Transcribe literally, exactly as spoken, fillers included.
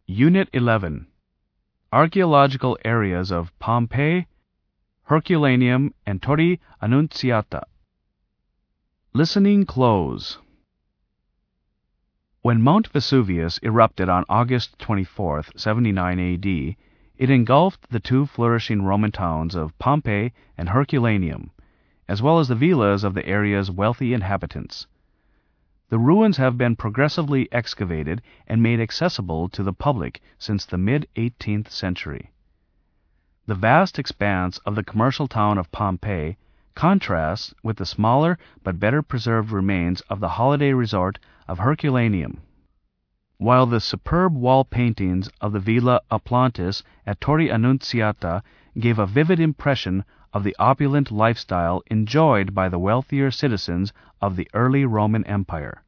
Unit eleven. Archaeological areas of Pompeii, Herculaneum, and Torre Annunziata. Listening close. When Mount Vesuvius erupted on August twenty-fourth, seventy-nine A D, it engulfed the two flourishing Roman towns of Pompeii and Herculaneum, as well as the villas of the area's wealthy inhabitants. The ruins have been progressively excavated and made accessible to the public since the mid-eighteenth century. The vast expanse of the commercial town of Pompeii contrasts with the smaller but better preserved remains of the holiday resort of Herculaneum, while the superb wall paintings of the Villa Aplantis at Torre Annunziata gave a vivid impression of the opulent lifestyle enjoyed by the wealthier citizens of the early Roman Empire.